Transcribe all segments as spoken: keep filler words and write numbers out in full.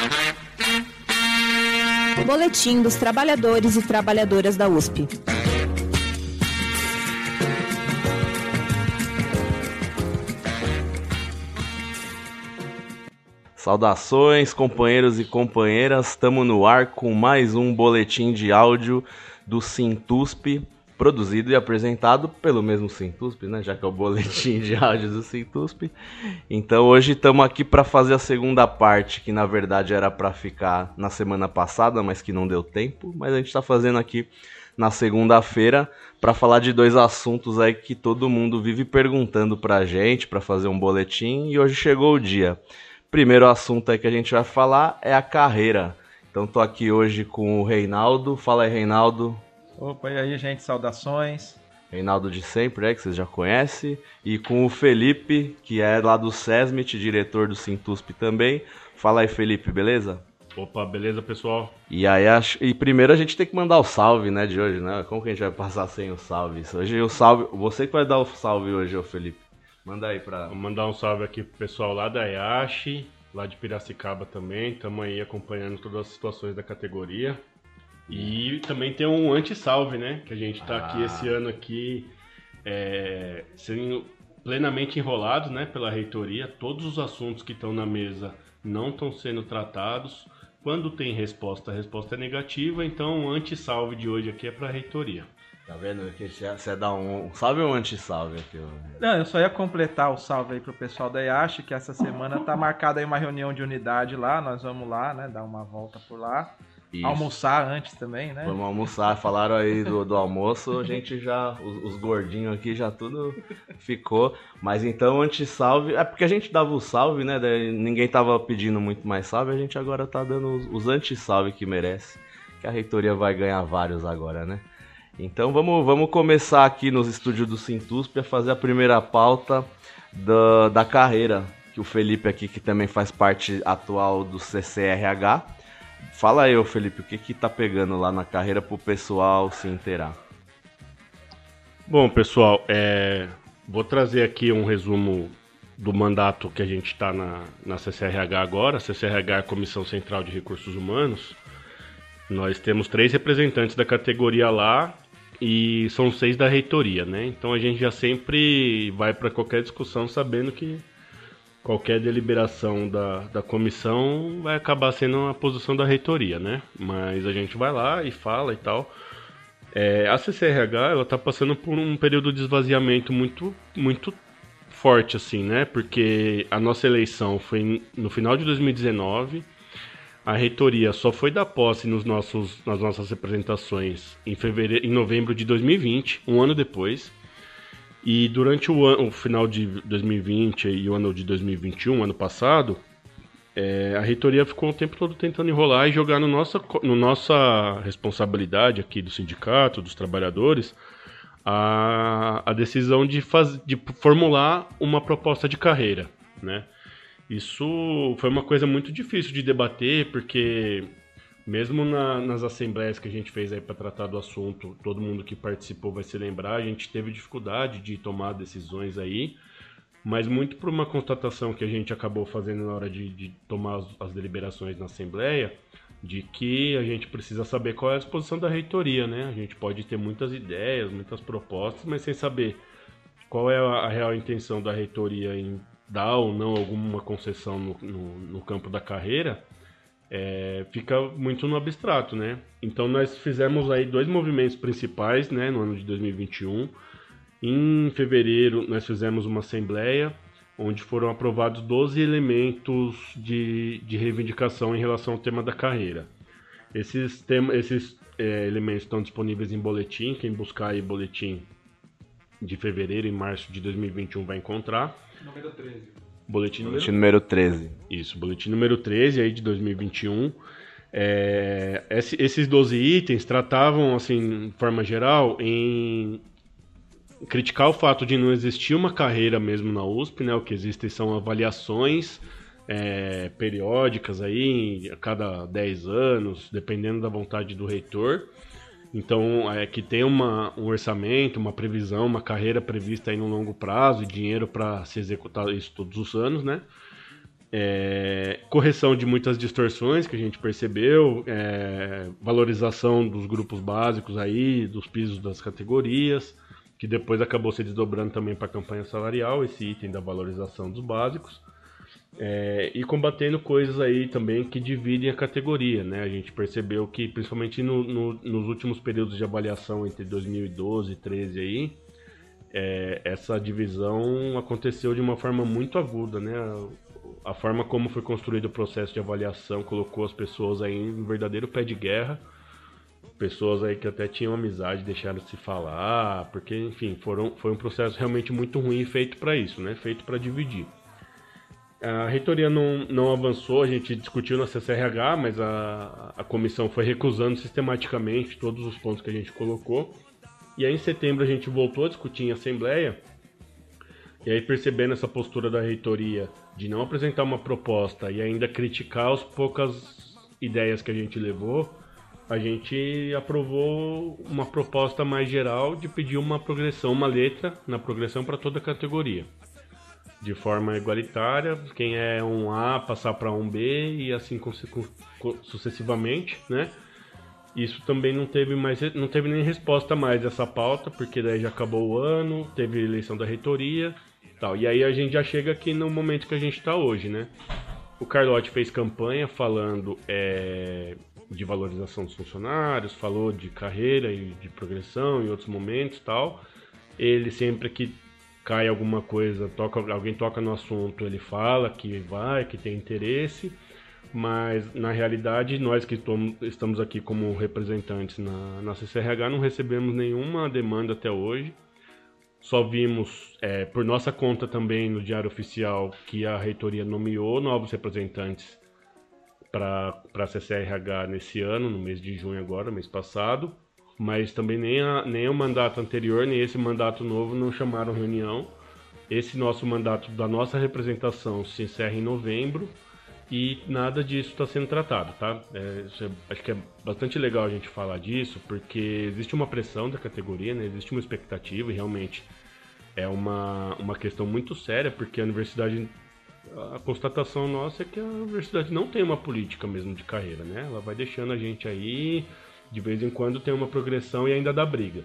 Boletim dos trabalhadores e trabalhadoras da U S P. Saudações, companheiros e companheiras, estamos no ar com mais um boletim de áudio do Sintusp, produzido e apresentado pelo mesmo Sintusp, né? Já que é o boletim de áudio do Sintusp. Então hoje estamos aqui para fazer a segunda parte, que na verdade era para ficar na semana passada, mas que não deu tempo. Mas a gente está fazendo aqui na segunda-feira para falar de dois assuntos aí que todo mundo vive perguntando para a gente, para fazer um boletim, e hoje chegou o dia. Primeiro assunto aí que a gente vai falar é a carreira. Então tô aqui hoje com o Reinaldo. Fala aí, Reinaldo. Opa, e aí, gente, saudações. Reinaldo de sempre, é, que vocês já conhecem. E com o Felipe, que é lá do SESMIT, diretor do Sintusp também. Fala aí, Felipe, beleza? Opa, beleza, pessoal? E aí, e primeiro a gente tem que mandar o salve, né, de hoje, né? Como que a gente vai passar sem o salve? Hoje o salve, você que vai dar o salve hoje, ô Felipe. Manda aí pra... Vou mandar um salve aqui pro pessoal lá da Yashi, lá de Piracicaba também. Estamos aí acompanhando todas as situações da categoria. E também tem um anti-salve, né? Que a gente tá ah. aqui esse ano aqui é, sendo plenamente enrolado, né, pela reitoria. Todos os assuntos que estão na mesa não estão sendo tratados. Quando tem resposta, a resposta é negativa. Então o anti-salve de hoje aqui é para a reitoria. Tá vendo? Você dá um salve ou um anti-salve aqui? Não, eu só ia completar o salve aí pro pessoal da Yashi, que essa semana tá marcada aí uma reunião de unidade lá. Nós vamos lá, né? Dar uma volta por lá. Isso. Almoçar antes também, né? Vamos almoçar, falaram aí do, do almoço, a gente já, os, os gordinhos aqui já tudo ficou. Mas então, anti-salve, é porque a gente dava o salve, né? Ninguém tava pedindo muito mais salve, a gente agora tá dando os, os anti-salve que merece. Que a reitoria vai ganhar vários agora, né? Então vamos, vamos começar aqui nos estúdios do Sintusp a fazer a primeira pauta da, da carreira. Que o Felipe aqui, que também faz parte atual do C C R H. Fala aí, ô Felipe, o que que tá pegando lá na carreira pro pessoal se inteirar? Bom, pessoal, é, vou trazer aqui um resumo do mandato que a gente está na, na C C R H agora. A C C R H é a Comissão Central de Recursos Humanos. Nós temos três representantes da categoria lá e são seis da reitoria, né? Então a gente já sempre vai para qualquer discussão sabendo que qualquer deliberação da, da comissão vai acabar sendo a posição da reitoria, né? Mas a gente vai lá e fala e tal. É, a C C R H, ela tá passando por um período de esvaziamento muito, muito forte, assim, né? Porque a nossa eleição foi no final de dois mil e dezenove, a reitoria só foi dar posse nos nossos, nas nossas representações em, fevereiro, em novembro de dois mil e vinte, um ano depois. E durante o, ano, o final de dois mil e vinte e o ano de dois mil e vinte e um, ano passado, é, a reitoria ficou o tempo todo tentando enrolar e jogar no nossa, no nossa responsabilidade aqui do sindicato, dos trabalhadores, a, a decisão de, faz, de formular uma proposta de carreira, né? Isso foi uma coisa muito difícil de debater, porque mesmo na, nas assembleias que a gente fez aí para tratar do assunto, todo mundo que participou vai se lembrar, a gente teve dificuldade de tomar decisões aí, mas muito por uma constatação que a gente acabou fazendo na hora de, de tomar as, as deliberações na assembleia, de que a gente precisa saber qual é a disposição da reitoria, né? A gente pode ter muitas ideias, muitas propostas, mas sem saber qual é a, a real intenção da reitoria em dar ou não alguma concessão no, no, no campo da carreira, é, fica muito no abstrato, né? Então nós fizemos aí dois movimentos principais, né, no ano de dois mil e vinte e um. Em fevereiro nós fizemos uma assembleia onde foram aprovados doze elementos de, de reivindicação em relação ao tema da carreira. Esses, tem, esses é, elementos estão disponíveis em boletim, quem buscar aí boletim de fevereiro e março de dois mil e vinte e um vai encontrar. Número treze. Boletim, boletim número treze. Isso, boletim número treze aí de dois mil e vinte e um. É, esses doze itens tratavam, assim, de forma geral, em criticar o fato de não existir uma carreira mesmo na U S P, né? O que existem são avaliações é, periódicas aí, a cada dez anos, dependendo da vontade do reitor. Então, é que tem uma, um orçamento, uma previsão, uma carreira prevista aí no longo prazo e dinheiro para se executar isso todos os anos, né? É, correção de muitas distorções que a gente percebeu, é, valorização dos grupos básicos aí, dos pisos das categorias, que depois acabou se desdobrando também para a campanha salarial, esse item da valorização dos básicos, é, e combatendo coisas aí também que dividem a categoria, né? A gente percebeu que, principalmente no, no, nos últimos períodos de avaliação entre dois mil e doze e dois mil e treze aí, é, essa divisão aconteceu de uma forma muito aguda, né? A forma como foi construído o processo de avaliação colocou as pessoas aí em um verdadeiro pé de guerra. Pessoas aí que até tinham amizade deixaram de se falar, porque, enfim, foram, foi um processo realmente muito ruim feito para isso, né? Feito para dividir. A reitoria não, não avançou, a gente discutiu na C C R H, mas a, a comissão foi recusando sistematicamente todos os pontos que a gente colocou. E aí em setembro a gente voltou a discutir em assembleia. E aí, percebendo essa postura da reitoria de não apresentar uma proposta e ainda criticar as poucas ideias que a gente levou, a gente aprovou uma proposta mais geral de pedir uma progressão, uma letra na progressão para toda a categoria. De forma igualitária, quem é um A passar para um B e assim sucessivamente, né? Isso também não teve mais, não teve nem resposta mais dessa pauta, porque daí já acabou o ano, teve eleição da reitoria, tal. E aí a gente já chega aqui no momento que a gente está hoje, né? O Carlotti fez campanha falando é, de valorização dos funcionários, falou de carreira e de progressão em outros momentos, tal. Ele sempre que cai alguma coisa, toca, alguém toca no assunto, ele fala que vai, que tem interesse. Mas, na realidade, nós que tom, estamos aqui como representantes na, na C C R H não recebemos nenhuma demanda até hoje. Só vimos, é, por nossa conta também, no Diário Oficial, que a reitoria nomeou novos representantes para a C C R H nesse ano, no mês de junho agora, mês passado. Mas também nem, a, nem o mandato anterior, nem esse mandato novo não chamaram reunião. Esse nosso mandato da nossa representação se encerra em novembro. E nada disso está sendo tratado, tá? É, é, acho que é bastante legal a gente falar disso, porque existe uma pressão da categoria, né? Existe uma expectativa e realmente é uma, uma questão muito séria, porque a universidade, a constatação nossa é que a universidade não tem uma política mesmo de carreira, né? Ela vai deixando a gente aí, de vez em quando tem uma progressão e ainda dá briga.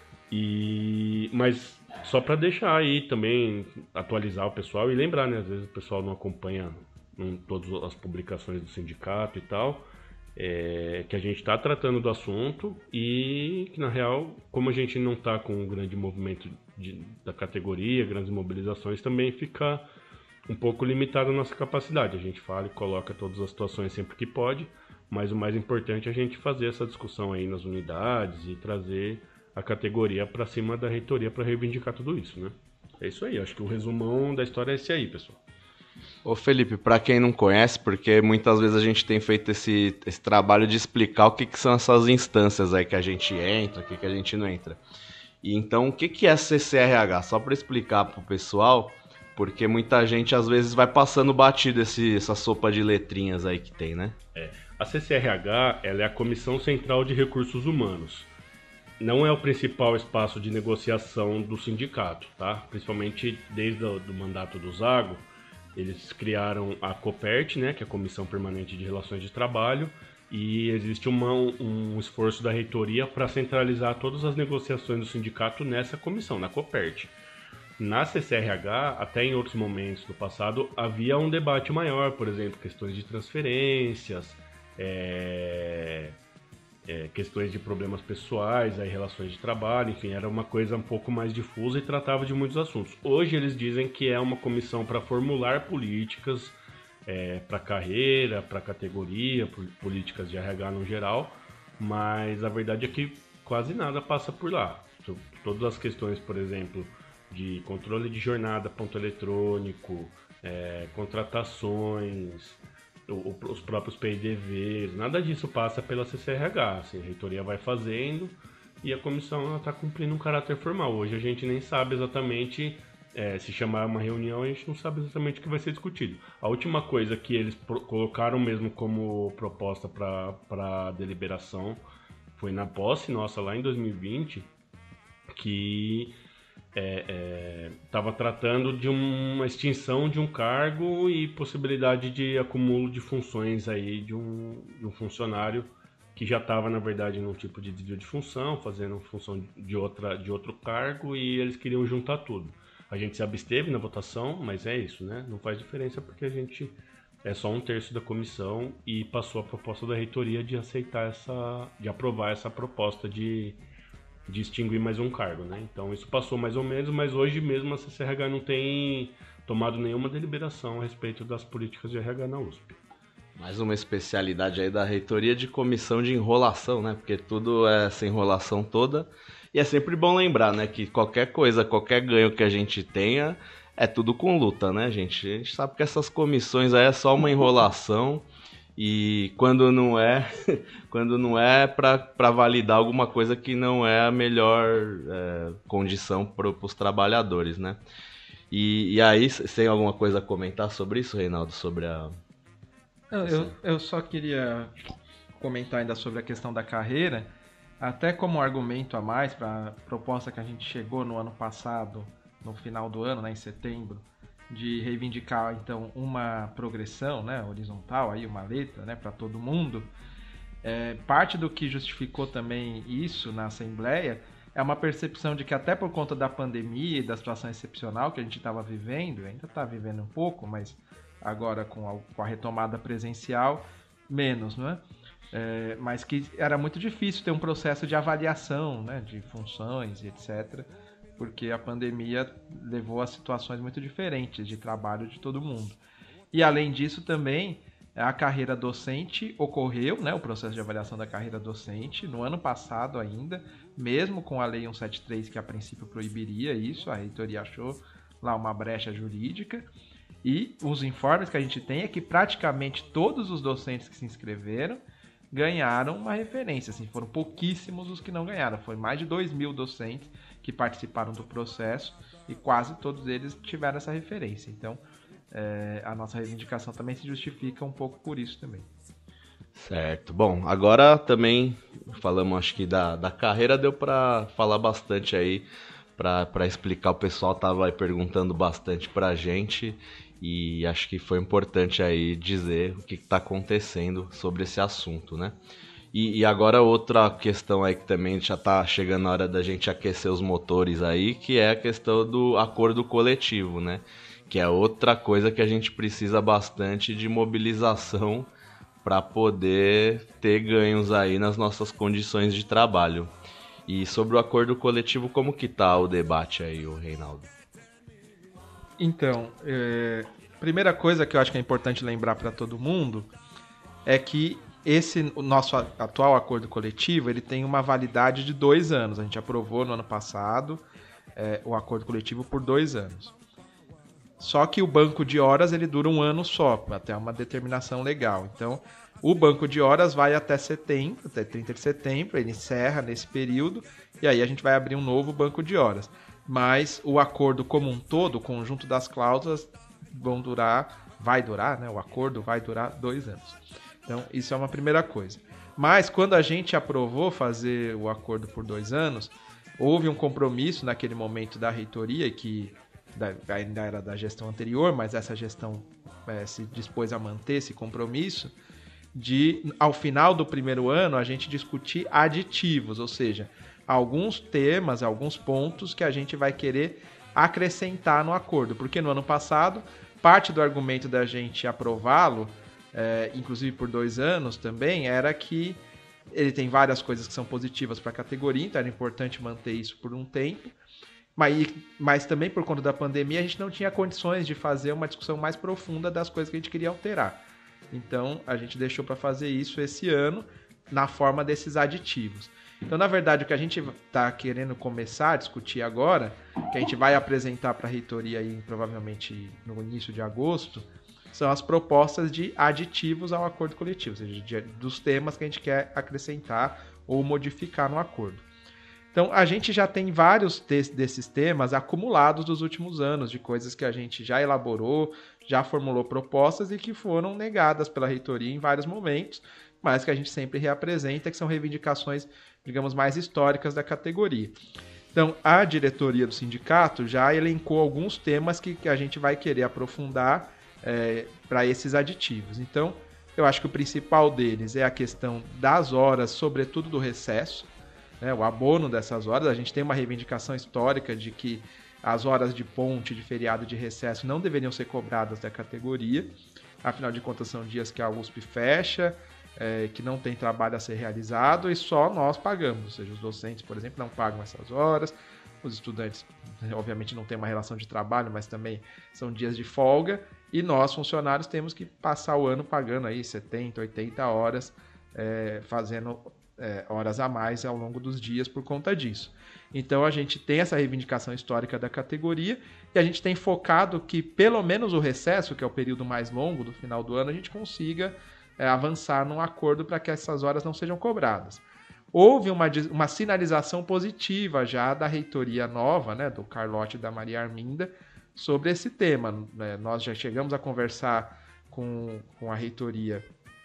E, mas só para deixar aí também, atualizar o pessoal e lembrar, né? Às vezes o pessoal não acompanha em todas as publicações do sindicato e tal, é, que a gente está tratando do assunto e que, na real, como a gente não está com um grande movimento de, da categoria, grandes mobilizações, também fica um pouco limitado a nossa capacidade. A gente fala e coloca todas as situações sempre que pode, mas o mais importante é a gente fazer essa discussão aí nas unidades e trazer a categoria para cima da reitoria para reivindicar tudo isso, né? É isso aí, acho que o resumão da história é esse aí, pessoal. Ô Felipe, para quem não conhece, porque muitas vezes a gente tem feito esse, esse trabalho de explicar o que, que são essas instâncias aí que a gente entra, o que, que a gente não entra. E então, o que, que é C C R H? Só para explicar pro pessoal, porque muita gente às vezes vai passando batido esse, essa sopa de letrinhas aí que tem, né? É, a C C R H ela é a Comissão Central de Recursos Humanos. Não é o principal espaço de negociação do sindicato, tá? Principalmente desde o do mandato do Zago. Eles criaram a COPERT, né, que é a Comissão Permanente de Relações de Trabalho, e existe uma, um esforço da reitoria para centralizar todas as negociações do sindicato nessa comissão, na COPERT. Na C C R H, até em outros momentos do passado, havia um debate maior, por exemplo, questões de transferências, é... É, questões de problemas pessoais, aí, relações de trabalho, enfim, era uma coisa um pouco mais difusa e tratava de muitos assuntos. Hoje eles dizem que é uma comissão para formular políticas é, para carreira, para categoria, políticas de R H no geral, mas a verdade é que quase nada passa por lá. Todas as questões, por exemplo, de controle de jornada, ponto eletrônico, é, contratações, os próprios P I D Vs, nada disso passa pela C C R H, assim, a reitoria vai fazendo e a comissão está cumprindo um caráter formal. Hoje a gente nem sabe exatamente, é, se chamar uma reunião, a gente não sabe exatamente o que vai ser discutido. A última coisa que eles pro- colocaram mesmo como proposta para deliberação foi na posse nossa lá em dois mil e vinte, que estava é, é, tratando de uma extinção de um cargo e possibilidade de acúmulo de funções aí de um, de um funcionário que já estava, na verdade, num tipo de desvio de função, fazendo função de, outra, de outro cargo, e eles queriam juntar tudo. A gente se absteve na votação, mas é isso, né? Não faz diferença porque a gente é só um terço da comissão e passou a proposta da reitoria de aceitar essa, de aprovar essa proposta de, de extinguir mais um cargo, né? Então isso passou mais ou menos, mas hoje mesmo a C C R H não tem tomado nenhuma deliberação a respeito das políticas de R H na U S P. Mais uma especialidade aí da reitoria de comissão de enrolação, né? Porque tudo é essa enrolação toda. E é sempre bom lembrar, né? Que qualquer coisa, qualquer ganho que a gente tenha, é tudo com luta, né, gente? A gente sabe que essas comissões aí é só uma enrolação. E quando não é, quando não é para validar alguma coisa que não é a melhor é, condição para os trabalhadores, né? E, e aí, você tem alguma coisa a comentar sobre isso, Reinaldo? Sobre a... Eu, eu, eu só queria comentar ainda sobre a questão da carreira, até como argumento a mais para a proposta que a gente chegou no ano passado, no final do ano, né, em setembro, de reivindicar então uma progressão, né, horizontal, aí, uma letra, né, para todo mundo. É, parte do que justificou também isso na Assembleia é uma percepção de que até por conta da pandemia e da situação excepcional que a gente estava vivendo, ainda está vivendo um pouco, mas agora com a, com a retomada presencial, menos, não é? É, mas que era muito difícil ter um processo de avaliação, né, de funções e etcétera, porque a pandemia levou a situações muito diferentes de trabalho de todo mundo. E além disso também, a carreira docente ocorreu, né, o processo de avaliação da carreira docente, no ano passado ainda, mesmo com a Lei cento e setenta e três, que a princípio proibiria isso, a reitoria achou lá uma brecha jurídica. E os informes que a gente tem é que praticamente todos os docentes que se inscreveram ganharam uma referência. Assim, foram pouquíssimos os que não ganharam. Foi mais de dois mil docentes que participaram do processo e quase todos eles tiveram essa referência. Então, é, a nossa reivindicação também se justifica um pouco por isso também. Certo. Bom, agora também falamos, acho que da, da carreira deu para falar bastante aí, para explicar. O pessoal estava aí perguntando bastante para a gente. E acho que foi importante aí dizer o que está acontecendo sobre esse assunto, né? E, e agora outra questão aí que também já está chegando a hora da gente aquecer os motores aí, que é a questão do acordo coletivo, né? Que é outra coisa que a gente precisa bastante de mobilização para poder ter ganhos aí nas nossas condições de trabalho. E sobre o acordo coletivo, como que tá o debate aí, o Reinaldo? Então, é, primeira coisa que eu acho que é importante lembrar para todo mundo é que esse o nosso atual acordo coletivo ele tem uma validade de dois anos. A gente aprovou no ano passado é, o acordo coletivo por dois anos. Só que o banco de horas ele dura um ano só, até uma determinação legal. Então, o banco de horas vai até setembro, até trinta de setembro, ele encerra nesse período e aí a gente vai abrir um novo banco de horas. Mas o acordo como um todo, o conjunto das cláusulas, vão durar, vai durar, né? O acordo vai durar dois anos. Então, isso é uma primeira coisa. Mas, quando a gente aprovou fazer o acordo por dois anos, houve um compromisso naquele momento da reitoria, que ainda era da gestão anterior, mas essa gestão é, se dispôs a manter esse compromisso, de, ao final do primeiro ano, a gente discutir aditivos, ou seja, alguns temas, alguns pontos que a gente vai querer acrescentar no acordo. Porque no ano passado, parte do argumento da gente aprová-lo, é, inclusive por dois anos também, era que ele tem várias coisas que são positivas para a categoria, então era importante manter isso por um tempo. Mas, mas também por conta da pandemia, a gente não tinha condições de fazer uma discussão mais profunda das coisas que a gente queria alterar. Então, a gente deixou para fazer isso esse ano, na forma desses aditivos. Então, na verdade, o que a gente está querendo começar a discutir agora, que a gente vai apresentar para a reitoria aí, provavelmente no início de agosto, são as propostas de aditivos ao acordo coletivo, ou seja, de, dos temas que a gente quer acrescentar ou modificar no acordo. Então, a gente já tem vários te- desses temas acumulados dos últimos anos, de coisas que a gente já elaborou, já formulou propostas e que foram negadas pela reitoria em vários momentos, mas que a gente sempre reapresenta, que são reivindicações, digamos, mais históricas da categoria. Então, a diretoria do sindicato já elencou alguns temas que, que a gente vai querer aprofundar é, para esses aditivos. Então, eu acho que o principal deles é a questão das horas, sobretudo do recesso, né, o abono dessas horas. A gente tem uma reivindicação histórica de que as horas de ponte, de feriado, de recesso não deveriam ser cobradas da categoria. Afinal de contas, são dias que a U S P fecha, é, que não tem trabalho a ser realizado e só nós pagamos. Ou seja, os docentes, por exemplo, não pagam essas horas. Os estudantes, obviamente, não têm uma relação de trabalho, mas também são dias de folga. E nós, funcionários, temos que passar o ano pagando aí setenta, oitenta horas, é, fazendo é, horas a mais ao longo dos dias por conta disso. Então, a gente tem essa reivindicação histórica da categoria e a gente tem focado que, pelo menos o recesso, que é o período mais longo do final do ano, a gente consiga é, avançar num acordo para que essas horas não sejam cobradas. Houve uma, uma sinalização positiva já da reitoria nova, né, do Carlote e da Maria Arminda, sobre esse tema. Né? Nós já chegamos a conversar com, com a reitoria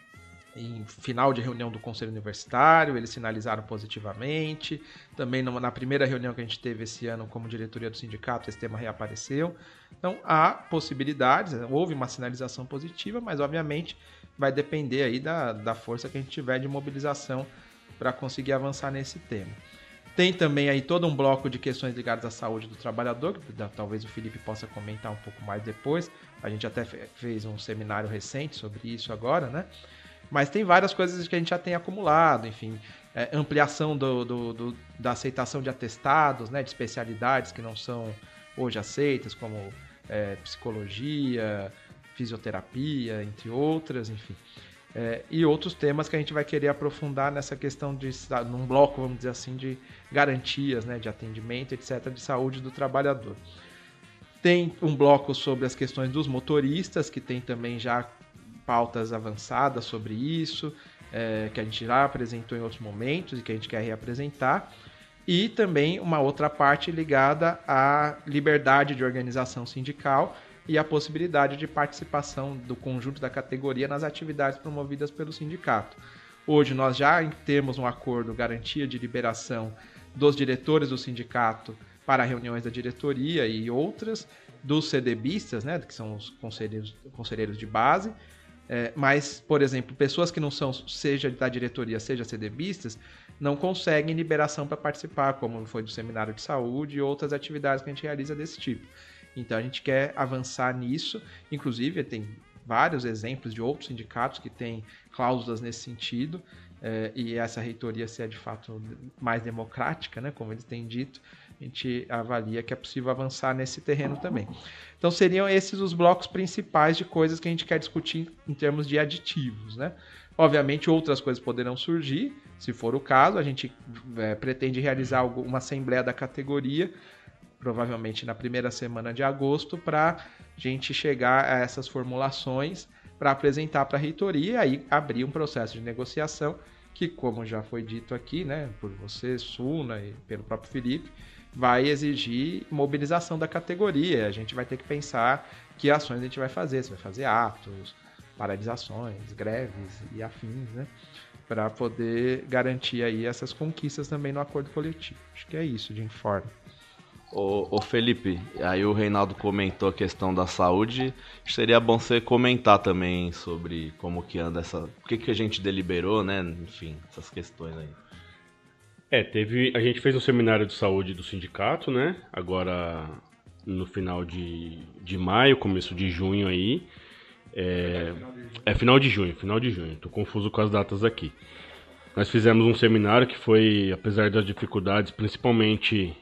em final de reunião do Conselho Universitário, eles sinalizaram positivamente. Também na primeira reunião que a gente teve esse ano como diretoria do sindicato, esse tema reapareceu. Então, há possibilidades, houve uma sinalização positiva, mas obviamente vai depender aí da, da força que a gente tiver de mobilização para conseguir avançar nesse tema. Tem também aí todo um bloco de questões ligadas à saúde do trabalhador, que talvez o Felipe possa comentar um pouco mais depois. A gente até fez um seminário recente sobre isso agora, né? Mas tem várias coisas que a gente já tem acumulado, enfim, é, ampliação do, do, do, da aceitação de atestados, né, de especialidades que não são hoje aceitas, como é, psicologia, fisioterapia, entre outras, enfim. É, e outros temas que a gente vai querer aprofundar nessa questão de, num bloco, vamos dizer assim, de garantias, né, de atendimento, etcétera, de saúde do trabalhador. Tem um bloco sobre as questões dos motoristas, que tem também já pautas avançadas sobre isso, é, que a gente já apresentou em outros momentos e que a gente quer reapresentar. E também uma outra parte ligada à liberdade de organização sindical e a possibilidade de participação do conjunto da categoria nas atividades promovidas pelo sindicato. Hoje nós já temos um acordo, garantia de liberação dos diretores do sindicato para reuniões da diretoria e outras, dos CDBistas, né, que são os conselheiros, conselheiros de base, é, mas, por exemplo, pessoas que não são, seja da diretoria, seja CDBistas, não conseguem liberação para participar, como foi do seminário de saúde e outras atividades que a gente realiza desse tipo. Então a gente quer avançar nisso, inclusive tem vários exemplos de outros sindicatos que têm cláusulas nesse sentido, eh, e essa reitoria ser de fato mais democrática, né, como eles têm dito, a gente avalia que é possível avançar nesse terreno também. Então seriam esses os blocos principais de coisas que a gente quer discutir em termos de aditivos, né? Obviamente outras coisas poderão surgir, se for o caso, a gente é, pretende realizar uma assembleia da categoria, provavelmente na primeira semana de agosto, para a gente chegar a essas formulações para apresentar para a reitoria e aí abrir um processo de negociação que, como já foi dito aqui, né, por você, Suna, e pelo próprio Felipe, vai exigir mobilização da categoria. A gente vai ter que pensar que ações a gente vai fazer, se vai fazer atos, paralisações, greves e afins, né, para poder garantir aí essas conquistas também no acordo coletivo. Acho que é isso de informe. Ô, ô Felipe, aí o Reinaldo comentou a questão da saúde, seria bom você comentar também sobre como que anda essa... O que, que a gente deliberou, né? Enfim, essas questões aí. É, teve... A gente fez um seminário de saúde do sindicato, né? Agora no final de, de maio, começo de junho aí. É, é final de junho, final de junho. Tô confuso com as datas aqui. Nós fizemos um seminário que foi, apesar das dificuldades, principalmente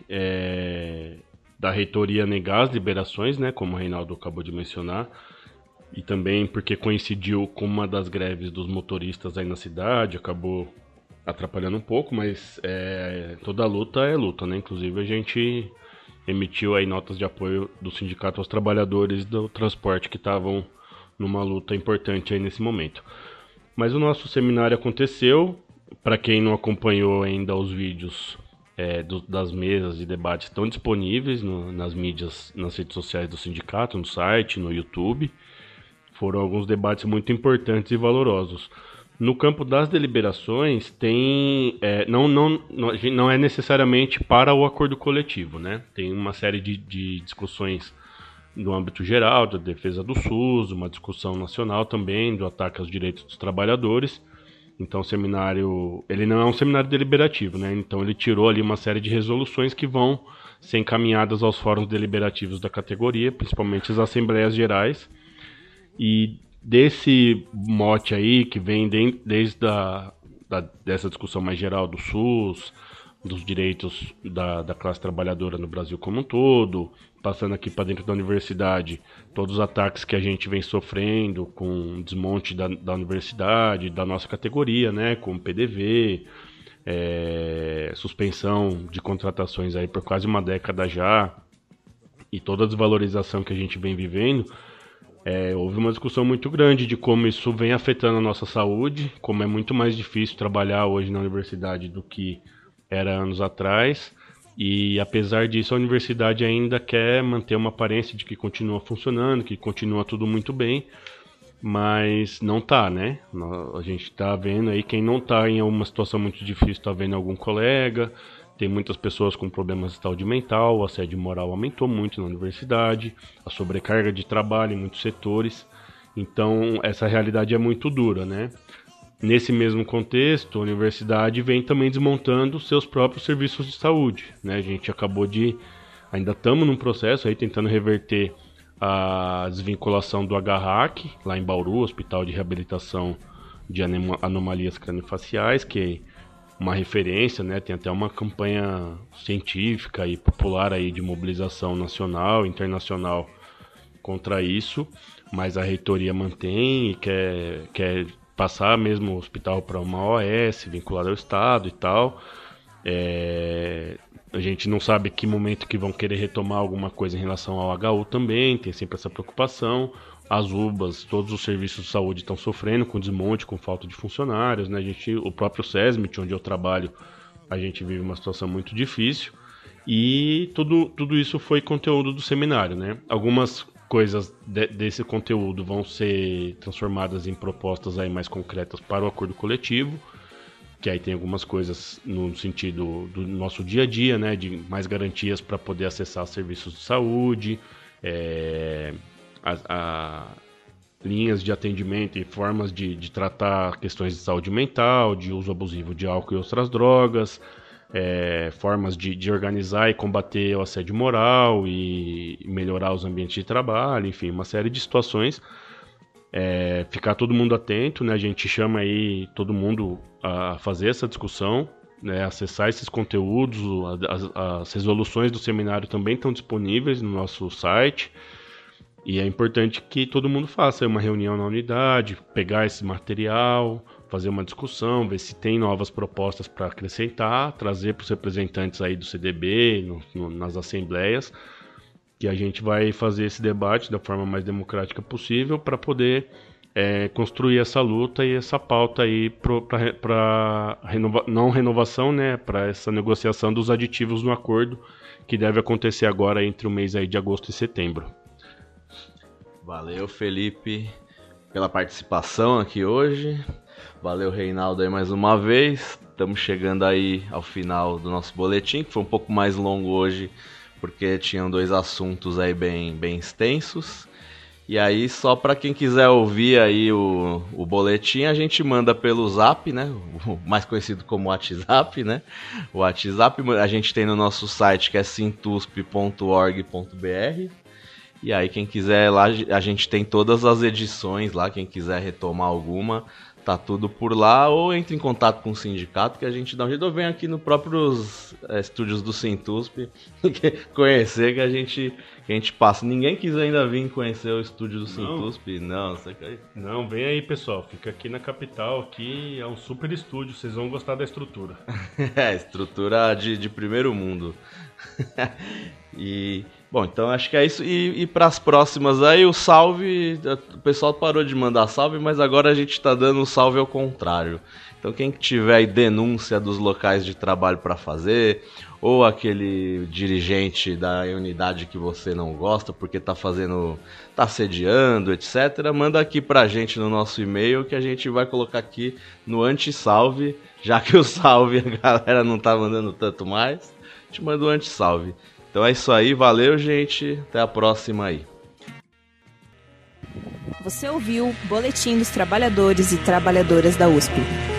é, da reitoria negar as liberações, né, como o Reinaldo acabou de mencionar, e também porque coincidiu com uma das greves dos motoristas aí na cidade, acabou atrapalhando um pouco, mas é, toda luta é luta, né? Inclusive a gente emitiu aí notas de apoio do sindicato aos trabalhadores do transporte que estavam numa luta importante aí nesse momento. Mas o nosso seminário aconteceu. Para quem não acompanhou ainda os vídeos é, do, das mesas e debates, estão disponíveis no, nas mídias, nas redes sociais do sindicato, no site, no YouTube. Foram alguns debates muito importantes e valorosos. No campo das deliberações, tem é, não, não, não é necessariamente para o acordo coletivo, né? Tem uma série de, de discussões no âmbito geral, da defesa do SUS, uma discussão nacional também, do ataque aos direitos dos trabalhadores. Então o seminário, ele não é um seminário deliberativo, né? Então ele tirou ali uma série de resoluções que vão ser encaminhadas aos fóruns deliberativos da categoria, principalmente as assembleias gerais. E desse mote aí, que vem de, desde a, da, dessa discussão mais geral do SUS, dos direitos da, da classe trabalhadora no Brasil como um todo, passando aqui para dentro da universidade, todos os ataques que a gente vem sofrendo com o desmonte da, da universidade, da nossa categoria, né, com o P D V, é, suspensão de contratações aí por quase uma década já, e toda a desvalorização que a gente vem vivendo. É, houve uma discussão muito grande de como isso vem afetando a nossa saúde, como é muito mais difícil trabalhar hoje na universidade do que era anos atrás, e apesar disso a universidade ainda quer manter uma aparência de que continua funcionando, que continua tudo muito bem, mas não tá, né? A gente tá vendo aí, quem não tá em uma situação muito difícil tá vendo algum colega. Tem muitas pessoas com problemas de saúde mental, o assédio moral aumentou muito na universidade, a sobrecarga de trabalho em muitos setores. Então, essa realidade é muito dura, né? Nesse mesmo contexto, a universidade vem também desmontando seus próprios serviços de saúde, né? A gente acabou de... Ainda estamos num processo aí tentando reverter a desvinculação do H R A C, lá em Bauru, Hospital de Reabilitação de Anomalias Craniofaciais, que uma referência, né? Tem até uma campanha científica e popular aí de mobilização nacional e internacional contra isso, mas a reitoria mantém e quer, quer passar mesmo o hospital para uma O S vinculada ao Estado e tal. É, a gente não sabe que momento que vão querer retomar alguma coisa em relação ao H U também, tem sempre essa preocupação. As U B As, todos os serviços de saúde estão sofrendo com desmonte, com falta de funcionários, né? A gente, o próprio SESMIT, onde eu trabalho, a gente vive uma situação muito difícil. E tudo, tudo isso foi conteúdo do seminário, né? Algumas coisas de, desse conteúdo vão ser transformadas em propostas aí mais concretas para o acordo coletivo, que aí tem algumas coisas no sentido do nosso dia a dia, né? De mais garantias para poder acessar serviços de saúde, é... A, a, linhas de atendimento e formas de, de tratar questões de saúde mental, de uso abusivo de álcool e outras drogas, é, formas de, de organizar e combater o assédio moral e melhorar os ambientes de trabalho, enfim, uma série de situações. É, ficar todo mundo atento, né? A gente chama aí todo mundo a fazer essa discussão, né? Acessar esses conteúdos, as, as resoluções do seminário também estão disponíveis no nosso site. E é importante que todo mundo faça uma reunião na unidade, pegar esse material, fazer uma discussão, ver se tem novas propostas para acrescentar, trazer para os representantes aí do C D B, no, no, nas assembleias, que a gente vai fazer esse debate da forma mais democrática possível para poder é, construir essa luta e essa pauta aí para renova, não renovação, né, para essa negociação dos aditivos no acordo, que deve acontecer agora entre o mês aí de agosto e setembro. Valeu, Felipe, pela participação aqui hoje. Valeu, Reinaldo, aí mais uma vez. Estamos chegando aí ao final do nosso boletim, que foi um pouco mais longo hoje, porque tinham dois assuntos aí bem, bem extensos. E aí, só para quem quiser ouvir aí o, o boletim, a gente manda pelo Zap, né? O mais conhecido como WhatsApp, né? O WhatsApp a gente tem no nosso site, que é sintusp ponto org ponto br. E aí, quem quiser lá, a gente tem todas as edições lá, quem quiser retomar alguma, tá tudo por lá, ou entre em contato com o sindicato, que a gente dá um jeito, ou vem aqui nos próprios é, estúdios do Sintusp, conhecer, que a, gente, que a gente passa. Ninguém quis ainda vir conhecer o estúdio do Sintusp, não, você quer... Não, vem aí, pessoal, fica aqui na capital, aqui é um super estúdio, vocês vão gostar da estrutura. É, estrutura de, de primeiro mundo. E... Bom, então acho que é isso. E, e para as próximas aí, o salve. O pessoal parou de mandar salve, mas agora a gente está dando o salve ao contrário. Então quem tiver aí denúncia dos locais de trabalho para fazer, ou aquele dirigente da unidade que você não gosta porque está fazendo, está assediando, etcétera, manda aqui para a gente no nosso e-mail que a gente vai colocar aqui no anti-salve, já que o salve a galera não está mandando tanto mais, a gente manda o anti-salve. Então é isso aí, valeu, gente. Até a próxima aí. Você ouviu o Boletim dos Trabalhadores e Trabalhadoras da U S P.